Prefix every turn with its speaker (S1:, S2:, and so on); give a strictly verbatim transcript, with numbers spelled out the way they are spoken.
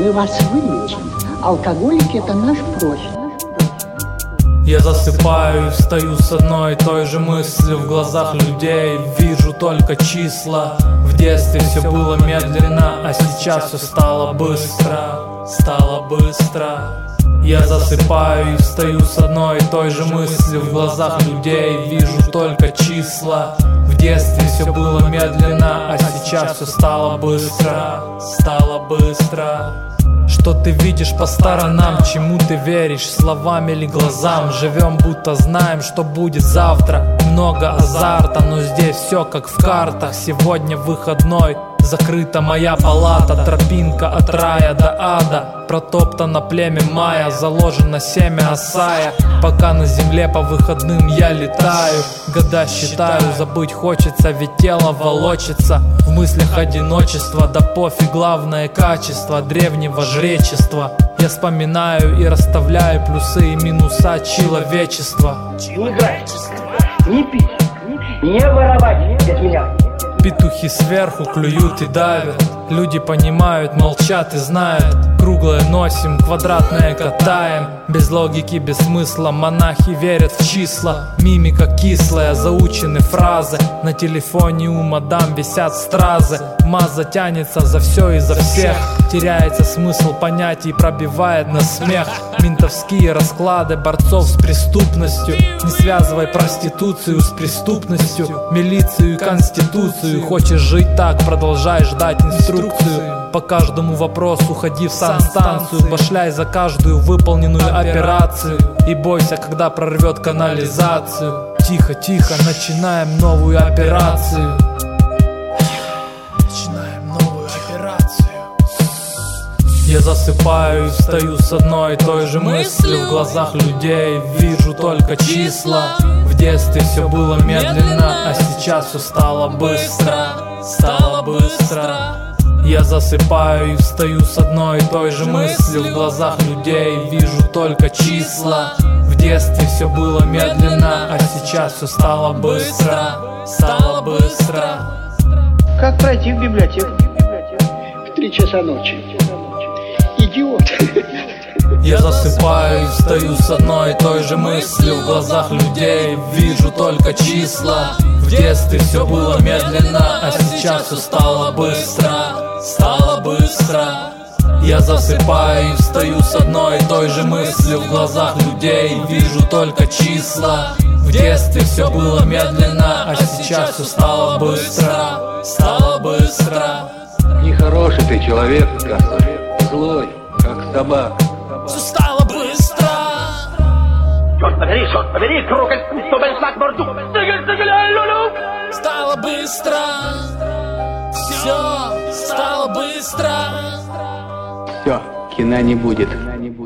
S1: Мы вас вылечим. Алкоголики – это наш профиль.
S2: Я засыпаю и встаю с одной и той же мыслью. В глазах людей вижу только числа. В детстве все было медленно, а сейчас все стало быстро. Стало быстро. Я засыпаю и встаю с одной и той же мыслью. В глазах людей вижу только числа. В детстве все было медленно, а сейчас все стало быстро. Стало быстро. Что ты видишь по сторонам, чему ты веришь, словам или глазам? Живем, будто знаем, что будет завтра. Много азарта, но здесь все как в картах. Сегодня выходной, закрыта моя палата. Тропинка от рая до ада, протоптано племя майя, заложено семя осая. Пока на земле по выходным я летаю, года считаю, забыть хочется, ведь тело волочится. В мыслях одиночество, да пофиг, главное качество древнего жречества. Я вспоминаю и расставляю плюсы и минуса человечества.
S3: Не играть, не пить, не воровать без меня.
S2: Петухи сверху клюют и давят. Люди понимают, молчат и знают. Круглое носим, квадратное катаем. Без логики, без смысла, монахи верят в числа. Мимика кислая, заучены фразы. На телефоне у мадам висят стразы. Маза тянется за все и за всех. Теряется смысл понятий, пробивает на смех. Ментовские расклады борцов с преступностью. Не связывай проституцию с преступностью, милицию и конституцию. Хочешь жить так, продолжай ждать инструкцию. По каждому вопросу ходи в санстанцию. Башляй за каждую выполненную операцию. И бойся, когда прорвет канализацию. Тихо, тихо, начинаем новую операцию. Начинаем новую операцию. Я засыпаю и встаю с одной и той же мыслью. В глазах людей вижу только числа. В детстве все было медленно, а сейчас все стало быстро. Стало быстро. Я засыпаю и встаю с одной и той же мыслью. В глазах людей вижу только числа. В детстве все было медленно, а сейчас все стало быстро. Стало быстро.
S3: Как пройти в библиотеку?
S1: В три часа ночи. Идиот.
S2: Я засыпаю и встаю с одной и той же мыслью. В глазах людей вижу только числа. В детстве все было медленно, а сейчас все стало быстро. Стало быстро. Я засыпаю и встаю с одной и той же мыслью. В глазах людей вижу только числа. В детстве все было медленно, а сейчас все стало быстро. Стало быстро.
S4: Нехороший ты человек, Косой, злой, как собака.
S2: Все стало быстро.
S3: Черт побери, черт побери, кругом, чтобы знак борту.
S2: Стало быстро. Все стало быстро.
S4: Все, кино не будет.